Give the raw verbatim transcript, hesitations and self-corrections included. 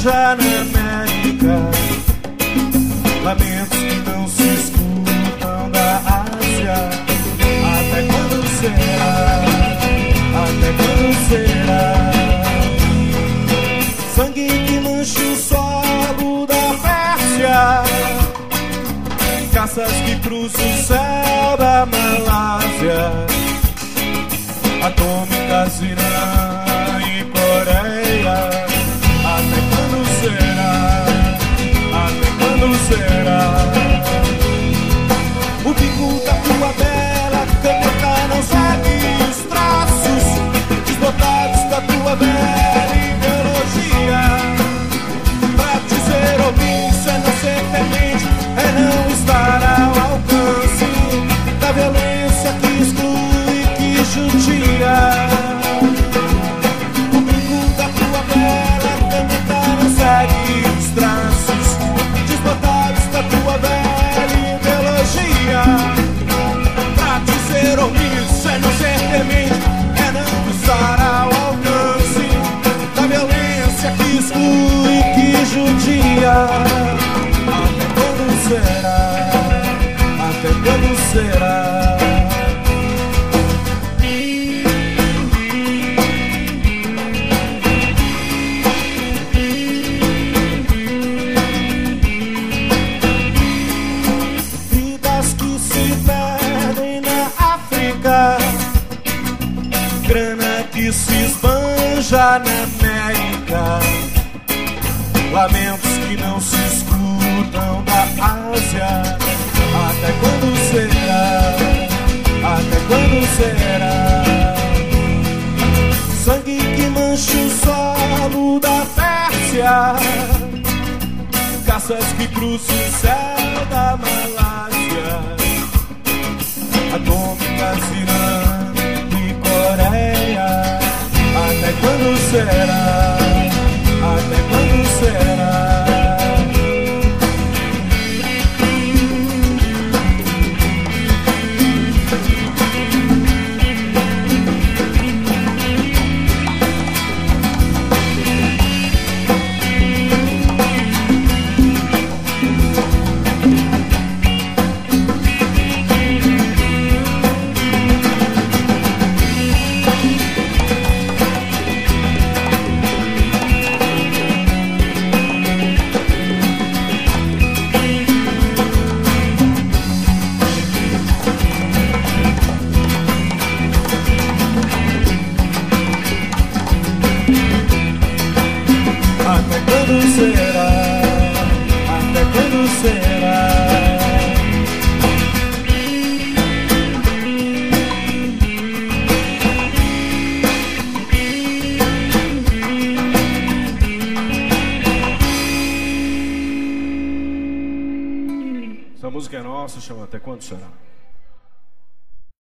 espanja na América, lamentos que não se escutam da Ásia. Até quando será? Até quando será? Sangue que mancha o solo da Pérsia, caças que cruzam o céu da Malásia, atômicas Irã e Coreia. Até quando será? Até quando será? O bico da tua bela caneta não segue os traços desbotados da tua bela ideologia. Pra dizer omisso é não ser temente, é não estar ao alcance da violência que exclui, que judia. O bico da tua bela caneta não segue os traços desbotados da tua bela ideologia. Pra dizer omisso é não ser temente, é não estar ao alcance da violência que exclui, que judia. Até quando será? Até quando será? Vidas que se perdem na África, grana que se esbanja na América, lamentos que não se escutam da Ásia. Até quando será? Até quando será? Sangue que mancha o solo da Pérsia, caças que cruzam o céu da Malásia, atômicas Irã e Coreia. Até quando será? Até quando será? Até quando será? Até quando será? Essa música é nossa, chama Até Quando Será?